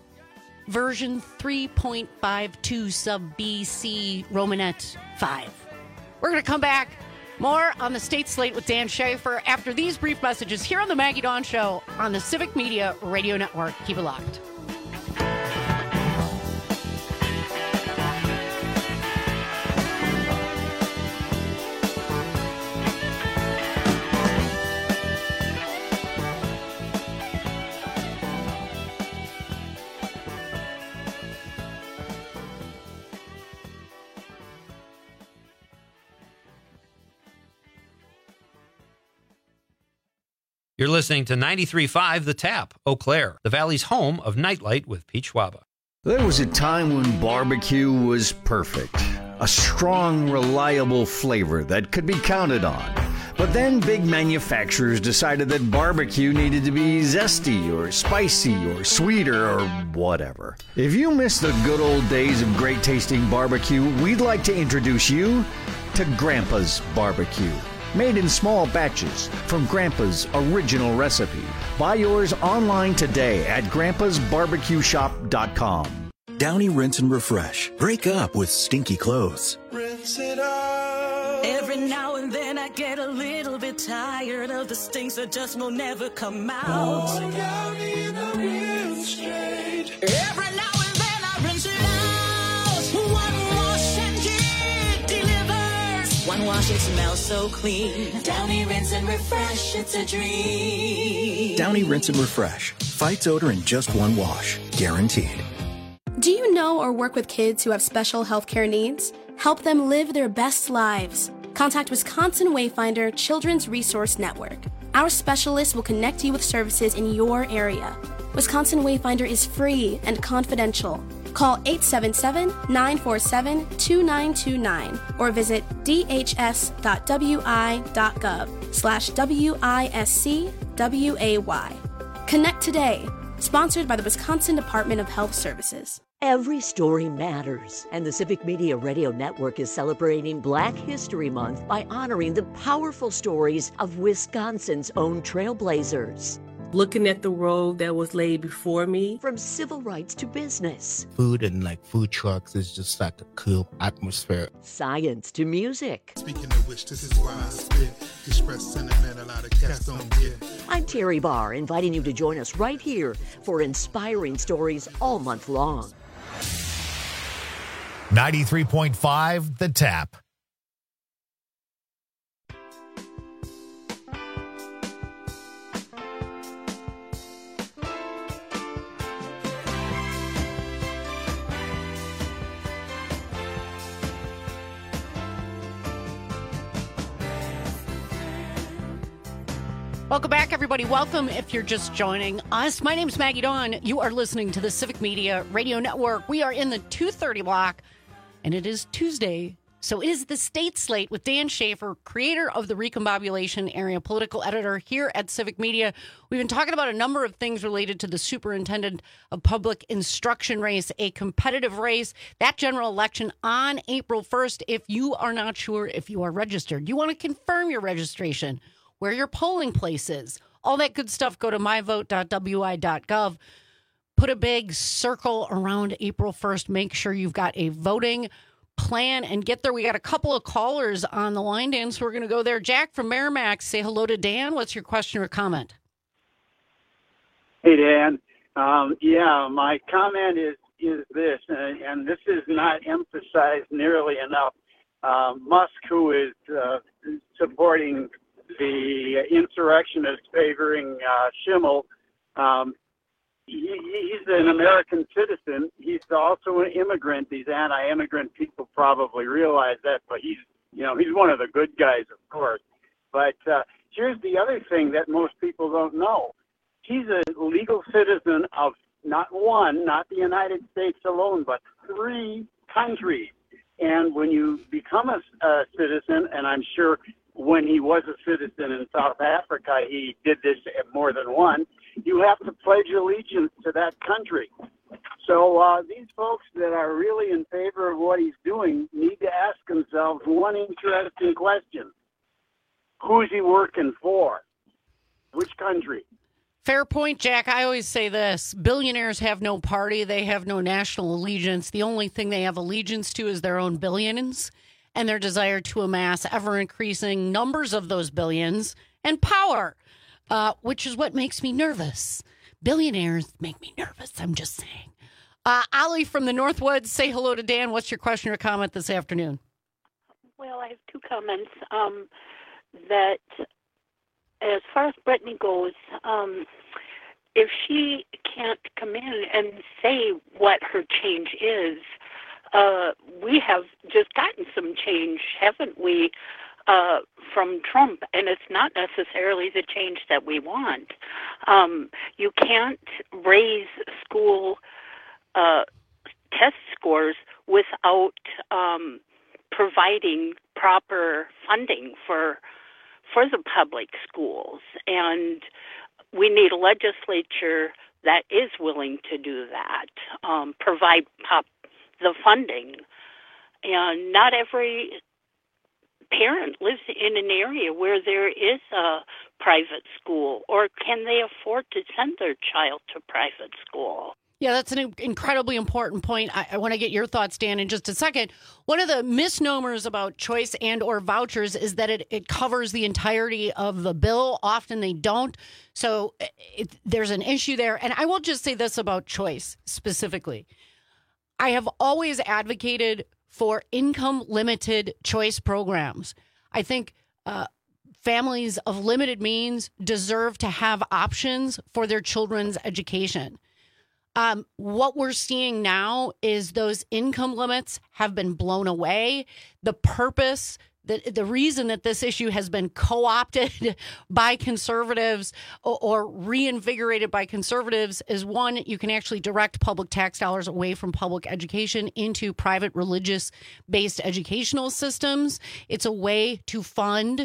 Version three point five two sub B C Romanet five. We're going to come back. More on the State Slate with Dan Schaefer after these brief messages here on the Maggie Dawn Show on the Civic Media Radio Network. Keep it locked. You're listening to ninety-three point five The Tap, Eau Claire, the Valley's home of Nightlight with Pete Schwaba. There was a time when barbecue was perfect. A strong, reliable flavor that could be counted on. But then big manufacturers decided that barbecue needed to be zesty or spicy or sweeter or whatever. If you miss the good old days of great tasting barbecue, we'd like to introduce you to Grandpa's Barbecue. Made in small batches from Grandpa's original recipe. Buy yours online today at grandpas barbecue shop dot com. Downy Rinse and Refresh. Break up with stinky clothes. Rinse it out. Every now and then I get a little bit tired of the stinks that just will never come out. Oh, Downy in the rinse straight. Every now and then I rinse it out. One wash and it delivers. One wash, it smells so clean. Downy Rinse and Refresh, it's a dream. Downy Rinse and Refresh. Fights odor in just one wash. Guaranteed. Do you know or work with kids who have special healthcare needs? Help them live their best lives. Contact Wisconsin Wayfinder Children's Resource Network. Our specialists will connect you with services in your area. Wisconsin Wayfinder is free and confidential. Call eight seven seven, nine four seven, two nine two nine or visit d h s dot w i dot gov slash W I S C W A Y. Connect today. Sponsored by the Wisconsin Department of Health Services. Every story matters, and the Civic Media Radio Network is celebrating Black History Month by honoring the powerful stories of Wisconsin's own trailblazers. Looking at the road that was laid before me. From civil rights to business. Food and like food trucks is just like a cool atmosphere. Science to music. Speaking of which, this is why I spit. Express sentiment a lot of cats don't get. I'm Terry Barr, inviting you to join us right here for inspiring stories all month long. ninety-three point five The Tap. Welcome back, everybody. Welcome if you're just joining us. My name's Maggie Dawn. You are listening to the Civic Media Radio Network. We are in the two thirty block, and it is Tuesday. So it is the State Slate with Dan Schaefer, creator of the Recombobulation Area Political Editor here at Civic Media. We've been talking about a number of things related to the Superintendent of Public Instruction race, a competitive race, that general election on April first. If you are not sure if you are registered, you want to confirm your registration, where your polling place is, all that good stuff, go to my vote dot w i dot gov. Put a big circle around April first. Make sure you've got a voting plan and get there. We got a couple of callers on the line, Dan, so we're going to go there. Jack from Merrimack, say hello to Dan. What's your question or comment? Hey, Dan. Um, yeah, my comment is, is this, and, and this is not emphasized nearly enough. Uh, Musk, who is uh, supporting the insurrectionists favoring uh, Schimmel, um, he, he's an American citizen. He's also an immigrant. These anti-immigrant people probably realize that, but he's, you know, he's one of the good guys, of course. But uh, here's the other thing that most people don't know. He's a legal citizen of not one, not the United States alone, but three countries. And when you become a, a citizen, and I'm sure when he was a citizen in South Africa, he did this at more than one, you have to pledge allegiance to that country. So uh, these folks that are really in favor of what he's doing need to ask themselves one interesting question. Who's he working for? Which country? Fair point, Jack. I always say this. Billionaires have no party. They have no national allegiance. The only thing they have allegiance to is their own billions and their desire to amass ever-increasing numbers of those billions and power, uh, which is what makes me nervous. Billionaires make me nervous, I'm just saying. Uh, Ali from the Northwoods, say hello to Dan. What's your question or comment this afternoon? Well, I have two comments. Um, that as far as Brittany goes, um, if she can't come in and say what her change is, Uh, we have just gotten some change, haven't we? uh, from Trump, and it's not necessarily the change that we want. Um, you can't raise school uh, test scores without um, providing proper funding for for the public schools, and we need a legislature that is willing to do that, um, provide pop the funding. And not every parent lives in an area where there is a private school, or can they afford to send their child to private school? Yeah, that's an incredibly important point. I, I want to get your thoughts, Dan, in just a second. One of the misnomers about choice and or vouchers is that it, it covers the entirety of the bill. Often they don't. So it, there's an issue there. And I will just say this about choice specifically. I have always advocated for income-limited choice programs. I think uh, families of limited means deserve to have options for their children's education. Um, what we're seeing now is those income limits have been blown away. The purpose, the, the reason that this issue has been co-opted by conservatives or, or reinvigorated by conservatives is, one, you can actually direct public tax dollars away from public education into private religious-based educational systems. It's a way to fund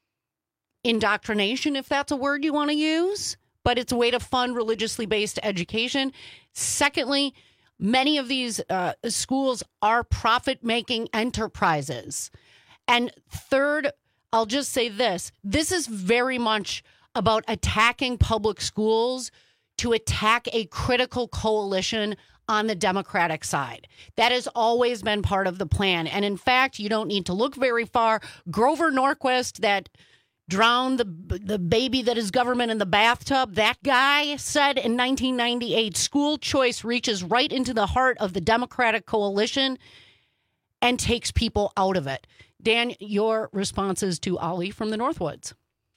indoctrination, if that's a word you want to use. But it's a way to fund religiously based education. Secondly, many of these uh, schools are profit-making enterprises. And third, I'll just say this. This is very much about attacking public schools to attack a critical coalition on the Democratic side. That has always been part of the plan. And in fact, you don't need to look very far. Grover Norquist, that drowned the the baby that is government in the bathtub. That guy said in nineteen ninety-eight, school choice reaches right into the heart of the Democratic coalition and takes people out of it. Dan, your responses to Ollie from the Northwoods.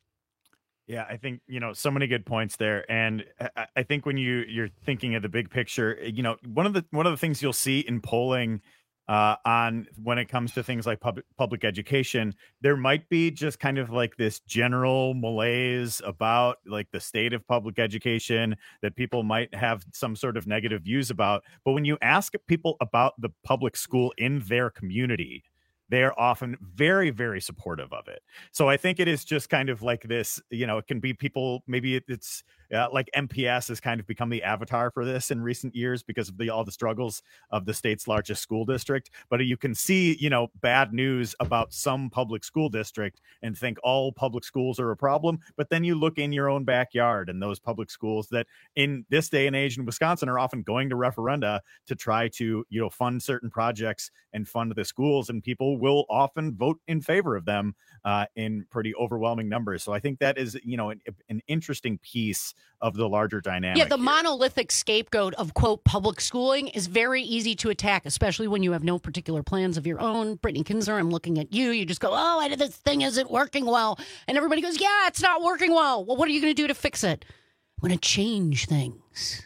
Yeah, I think, you know, so many good points there. And I, I think when you you're thinking of the big picture, you know, one of the one of the things you'll see in polling Uh, on when it comes to things like public public education, there might be just kind of like this general malaise about like the state of public education that people might have some sort of negative views about. But when you ask people about the public school in their community, they are often very, very supportive of it. So I think it is just kind of like this, you know, it can be people, maybe it, it's uh, like M P S has kind of become the avatar for this in recent years because of the all the struggles of the state's largest school district. But you can see, you know, bad news about some public school district and think all public schools are a problem. But then you look in your own backyard and those public schools that in this day and age in Wisconsin are often going to referenda to try to, you know, fund certain projects and fund the schools, and people will often vote in favor of them uh, in pretty overwhelming numbers. So I think that is, you know, an, an interesting piece of the larger dynamic. Yeah, the here. monolithic scapegoat of, quote, public schooling is very easy to attack, especially when you have no particular plans of your own. Brittany Kinzer, I'm looking at you. You just go, oh, I, this thing isn't working well. And everybody goes, yeah, it's not working well. Well, what are you going to do to fix it? I'm going to change things.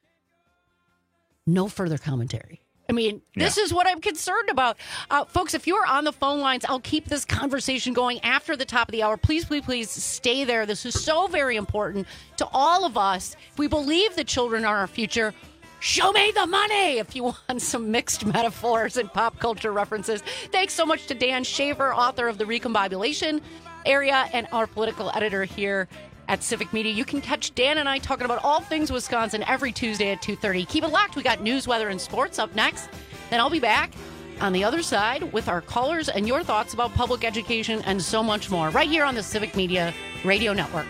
No further commentary. I mean, this yeah. is what I'm concerned about. Uh, folks, if you're on the phone lines, I'll keep this conversation going after the top of the hour. Please, please, please stay there. This is so very important to all of us. If we believe the children are our future, show me the money if you want some mixed metaphors and pop culture references. Thanks so much to Dan Shaver, author of The Recombobulation Area and our political editor here at Civic Media. You can catch Dan and I talking about all things Wisconsin every Tuesday at two thirty. Keep it locked. We got news, weather, and sports up next. Then I'll be back on the other side with our callers and your thoughts about public education and so much more right here on the Civic Media Radio Network.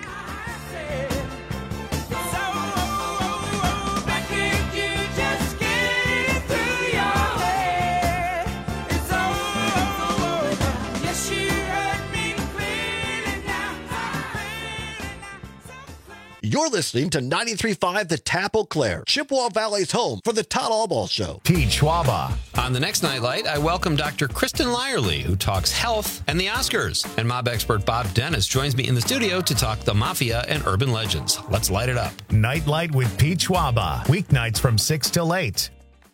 You're listening to ninety-three point five The Tap Eau Claire, Chippewa Valley's home for the Todd Allball Show. Pete Schwaba. On the next Nightlight, I welcome Doctor Kristen Lyerly, who talks health and the Oscars. And mob expert Bob Dennis joins me in the studio to talk the mafia and urban legends. Let's light it up. Nightlight with Pete Schwaba. Weeknights from six till eight.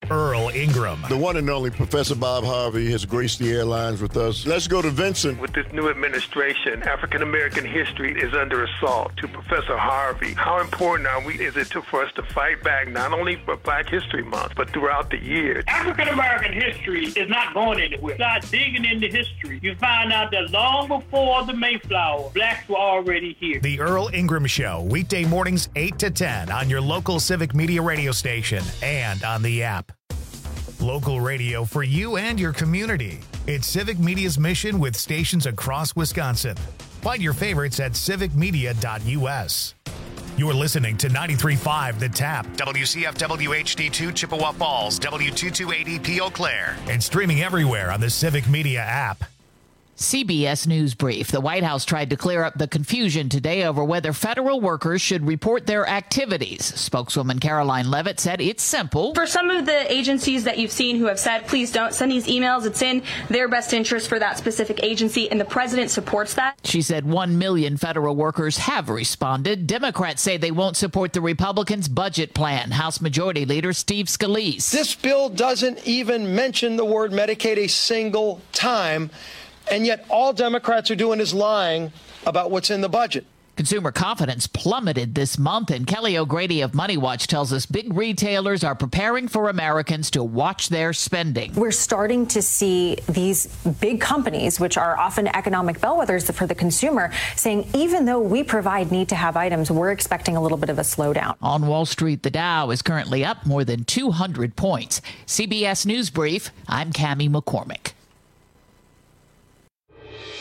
Earl Ingram. The one and only Professor Bob Harvey has graced the airlines with us. Let's go to Vincent. With this new administration, African-American history is under assault. To Professor Harvey, how important are we, is it to, for us to fight back, not only for Black History Month, but throughout the year? African-American history is not going anywhere. Start digging into history. You find out that long before the Mayflower, blacks were already here. The Earl Ingram Show, weekday mornings eight to ten on your local Civic Media radio station and on the app. Local radio for you and your community. It's Civic Media's mission with stations across Wisconsin. Find your favorites at civic media dot u s. You're listening to ninety-three point five The Tap, W C F W H D two Chippewa Falls, W two two eight E P Eau Claire, and streaming everywhere on the Civic Media app. C B S News Brief. The White House tried to clear up the confusion today over whether federal workers should report their activities. Spokeswoman Caroline Levitt said it's simple. For some of the agencies that you've seen who have said, please don't send these emails, it's in their best interest for that specific agency, and the president supports that. She said one million federal workers have responded. Democrats say they won't support the Republicans' budget plan. House Majority Leader Steve Scalise. This bill doesn't even mention the word Medicaid a single time. And yet all Democrats are doing is lying about what's in the budget. Consumer confidence plummeted this month, and Kelly O'Grady of Money Watch tells us big retailers are preparing for Americans to watch their spending. We're starting to see these big companies, which are often economic bellwethers for the consumer, saying even though we provide need-to-have items, we're expecting a little bit of a slowdown. On Wall Street, the Dow is currently up more than two hundred points. C B S News Brief, I'm Cammie McCormick.